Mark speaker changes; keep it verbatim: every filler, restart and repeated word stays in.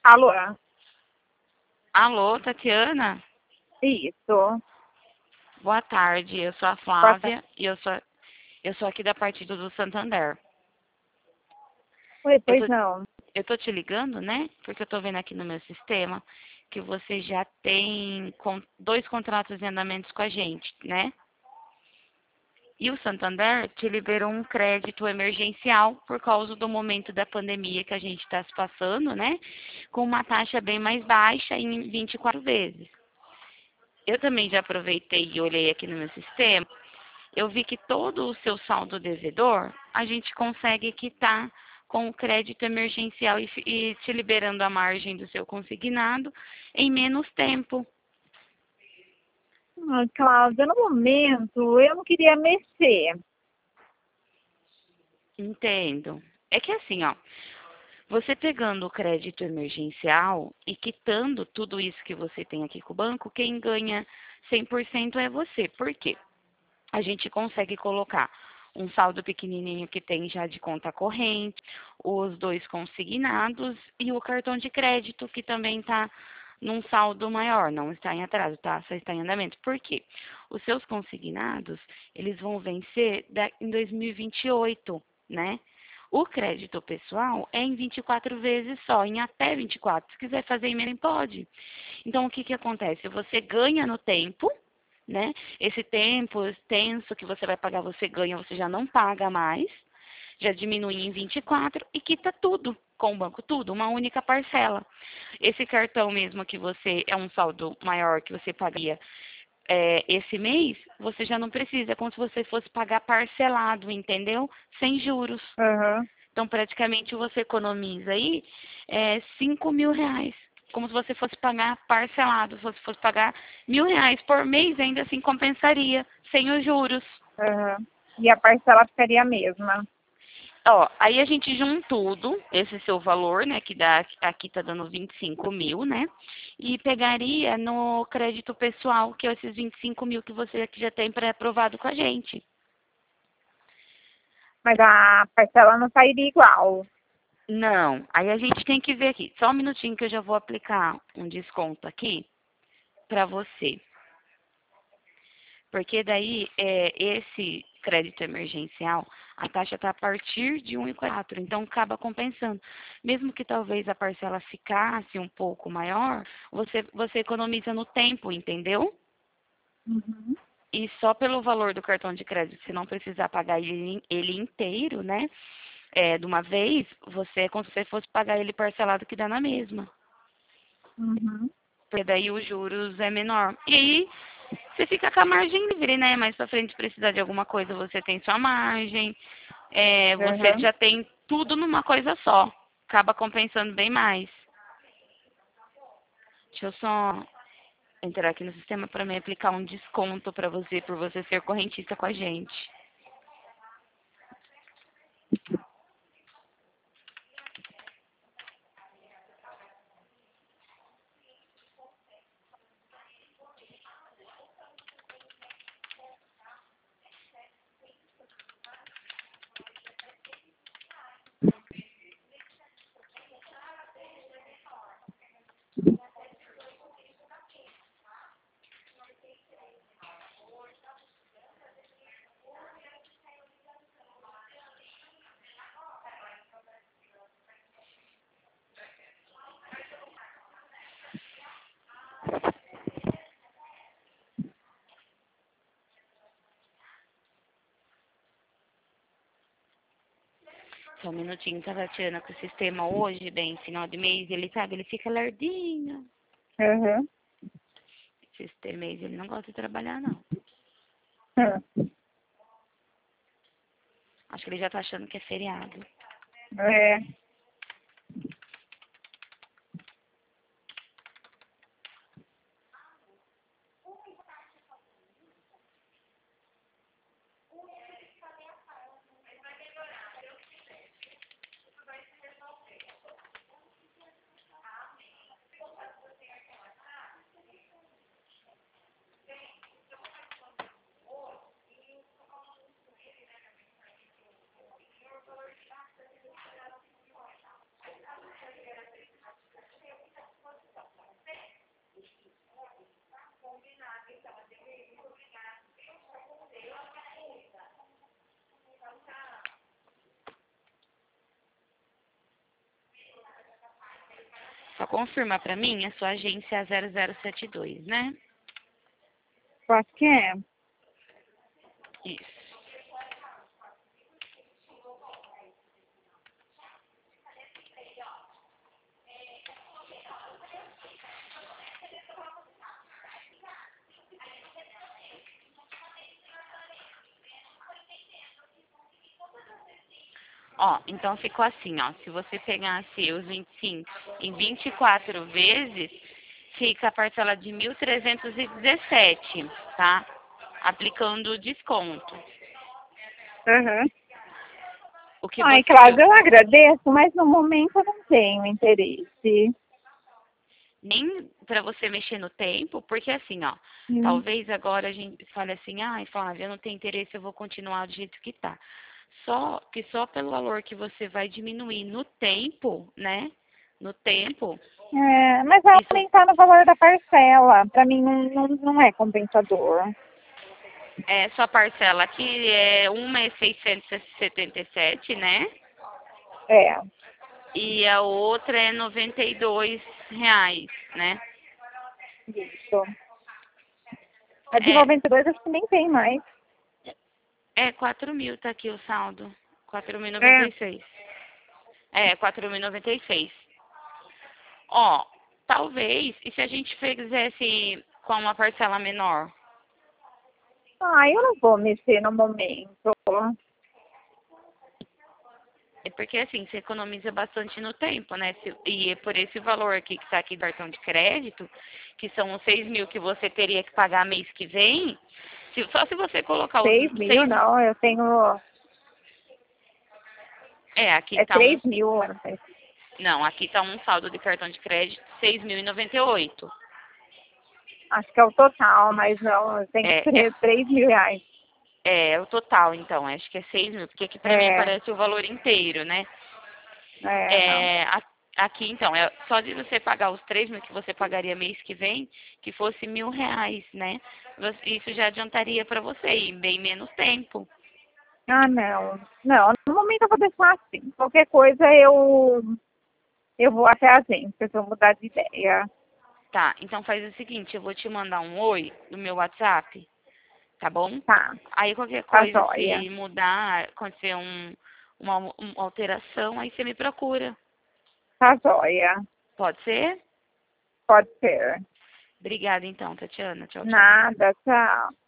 Speaker 1: Alô?
Speaker 2: Alô, Tatiana?
Speaker 1: Isso.
Speaker 2: Boa tarde, eu sou a
Speaker 1: Boa tarde.
Speaker 2: Flávia e eu sou, eu sou aqui da Partido do Santander.
Speaker 1: Oi,
Speaker 2: Eu
Speaker 1: pois
Speaker 2: tô,
Speaker 1: não.
Speaker 2: eu tô te ligando, né? Porque eu tô vendo aqui no meu sistema que você já tem con- dois contratos em andamentos com a gente, né? E o Santander te liberou um crédito emergencial por causa do momento da pandemia que a gente está se passando, né? Com uma taxa bem mais baixa em vinte e quatro vezes. Eu também já aproveitei e olhei aqui no meu sistema. Eu vi que todo o seu saldo devedor a gente consegue quitar com o crédito emergencial e, e te liberando a margem do seu consignado em menos tempo.
Speaker 1: Ah, Cláudia, no momento eu não queria mexer.
Speaker 2: Entendo. É que assim, ó, você pegando o crédito emergencial e quitando tudo isso que você tem aqui com o banco, quem ganha cem por cento é você. Por quê? A gente consegue colocar um saldo pequenininho que tem já de conta corrente, os dois consignados e o cartão de crédito que também está num saldo maior, não está em atraso, tá? Só está em andamento. Por quê? Os seus consignados, eles vão vencer da- em dois mil e vinte e oito, né? O crédito pessoal é em vinte e quatro vezes só, em até vinte e quatro. Se quiser fazer em menos, pode. Então, o que que acontece? Você ganha no tempo, né? Esse tempo extenso que você vai pagar, você ganha, você já não paga mais, já diminui em vinte e quatro e quita tudo com o banco, tudo, uma única parcela. Esse cartão mesmo que você é um saldo maior que você pagaria é, esse mês, você já não precisa, é como se você fosse pagar parcelado, entendeu? Sem juros.
Speaker 1: Aham.
Speaker 2: Então, praticamente, você economiza aí é, cinco mil reais. Como se você fosse pagar parcelado. Se você fosse pagar mil reais por mês, ainda assim compensaria, sem os juros.
Speaker 1: Aham. E a parcela ficaria a mesma.
Speaker 2: Ó, aí a gente junta tudo, esse seu valor, né, que dá, aqui tá dando vinte e cinco mil, né, e pegaria no crédito pessoal, que é esses vinte e cinco mil que você aqui já tem pré-aprovado com a gente.
Speaker 1: Mas a parcela não sairia igual.
Speaker 2: Não, aí a gente tem que ver aqui. Só um minutinho que eu já vou aplicar um desconto aqui para você. Porque daí, é, esse crédito emergencial, a taxa está a partir de um vírgula quatro, então acaba compensando. Mesmo que talvez a parcela ficasse um pouco maior, você, você economiza no tempo, entendeu?
Speaker 1: Uhum.
Speaker 2: E só pelo valor do cartão de crédito, se não precisar pagar ele, ele inteiro, né? É, de uma vez, você é como se você fosse pagar ele parcelado que dá na mesma.
Speaker 1: Uhum.
Speaker 2: Porque daí os juros é menor. E aí, você fica com a margem livre, né? Mais pra frente, precisar de alguma coisa, você tem sua margem. É, você
Speaker 1: Aham.
Speaker 2: já tem tudo numa coisa só. Acaba compensando bem mais. Deixa eu só entrar aqui no sistema para me aplicar um desconto para você, por você ser correntista com a gente. Só um minutinho, tá, Tatiana, com o sistema hoje, bem, final de mês, ele sabe, ele fica lardinho.
Speaker 1: Aham.
Speaker 2: Esse mês ele não gosta de trabalhar, não.
Speaker 1: Hum.
Speaker 2: Acho que ele já tá achando que é feriado.
Speaker 1: É.
Speaker 2: Só confirma pra mim, a sua agência é a zero zero sete dois, né?
Speaker 1: Eu acho que é.
Speaker 2: Isso. Ó, então ficou assim, ó. Se você pegasse os vinte e cinco em vinte e quatro vezes, fica a parcela de mil trezentos e dezessete, tá? Aplicando o desconto.
Speaker 1: Uhum.
Speaker 2: O que
Speaker 1: Ai,
Speaker 2: você
Speaker 1: Cláudia, eu agradeço, mas no momento eu não tenho interesse.
Speaker 2: nem para você mexer no tempo, porque assim, ó,
Speaker 1: Hum.
Speaker 2: talvez agora a gente fale assim, ai, Flávia, eu não tenho interesse, eu vou continuar do jeito que tá. Só que só pelo valor que você vai diminuir no tempo, né? No tempo,
Speaker 1: É, mas vai
Speaker 2: isso
Speaker 1: aumentar no valor da parcela. Pra mim não, não, não é compensador.
Speaker 2: é sua parcela aqui é uma é seiscentos e setenta e sete, né?
Speaker 1: É,
Speaker 2: E a outra é noventa e dois reais, né?
Speaker 1: isso. A de
Speaker 2: É,
Speaker 1: noventa e dois acho que nem tem mais.
Speaker 2: é quatro mil, tá aqui o saldo. quatro mil e noventa
Speaker 1: É.
Speaker 2: e seis. É, quatro mil e noventa e seis. Ó, talvez, e se a gente fizesse com uma parcela menor?
Speaker 1: Ah, eu não vou mexer no momento.
Speaker 2: É porque assim, você economiza bastante no tempo, né? Se- E é por esse valor aqui que está aqui do cartão de crédito, que são os seis mil que você teria que pagar mês que vem, se- só se você colocar os
Speaker 1: Seis mil,
Speaker 2: seis.
Speaker 1: não. Eu tenho.
Speaker 2: É, aqui
Speaker 1: É
Speaker 2: tá um.
Speaker 1: três mil. Eu não sei.
Speaker 2: Não, aqui tá um saldo de cartão de crédito seis mil e noventa e oito.
Speaker 1: Acho que é o total, mas não. Eu tenho
Speaker 2: É, é,
Speaker 1: três três mil reais.
Speaker 2: é o total, então, acho que é seis mil, porque aqui pra mim
Speaker 1: É,
Speaker 2: parece o valor inteiro, né?
Speaker 1: é, não.
Speaker 2: É, a- aqui, então, é só de você pagar os três mil que você pagaria mês que vem, que fosse mil reais, né? Você- Isso já adiantaria para você e bem menos tempo.
Speaker 1: Ah, não. Não, no momento eu vou deixar assim. Qualquer coisa eu, eu vou até a agência, se eu mudar de ideia.
Speaker 2: Tá, então faz o seguinte, eu vou te mandar um oi no meu WhatsApp, tá bom?
Speaker 1: Tá,
Speaker 2: Aí qualquer
Speaker 1: tá
Speaker 2: coisa,
Speaker 1: joia.
Speaker 2: se mudar, acontecer um, uma, uma alteração, aí você me procura.
Speaker 1: Tá joia.
Speaker 2: Pode ser?
Speaker 1: Pode ser.
Speaker 2: Obrigada então, Tatiana. Tchau, tchau.
Speaker 1: Nada, tchau.